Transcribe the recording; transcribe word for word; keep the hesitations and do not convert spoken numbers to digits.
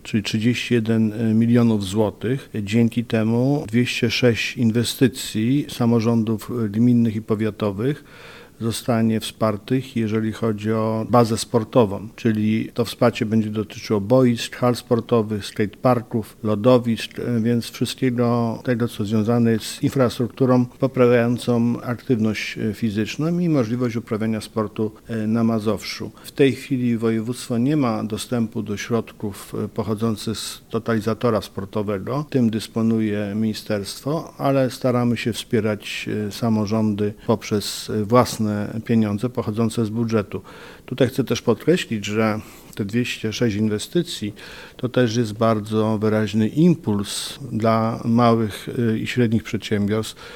czyli trzydzieści jeden milionów złotych. Dzięki temu dwieście sześć inwestycji samorządów gminnych i powiatowych zostanie wspartych, jeżeli chodzi o bazę sportową, czyli to wsparcie będzie dotyczyło boisk, hal sportowych, skateparków, lodowisk, więc wszystkiego tego, co związane jest z infrastrukturą poprawiającą aktywność fizyczną i możliwość uprawiania sportu na Mazowszu. W tej chwili województwo nie ma dostępu do środków pochodzących z totalizatora sportowego, tym dysponuje ministerstwo, ale staramy się wspierać samorządy poprzez własne pieniądze pochodzące z budżetu. Tutaj chcę też podkreślić, że te dwieście sześć inwestycji to też jest bardzo wyraźny impuls dla małych i średnich przedsiębiorstw,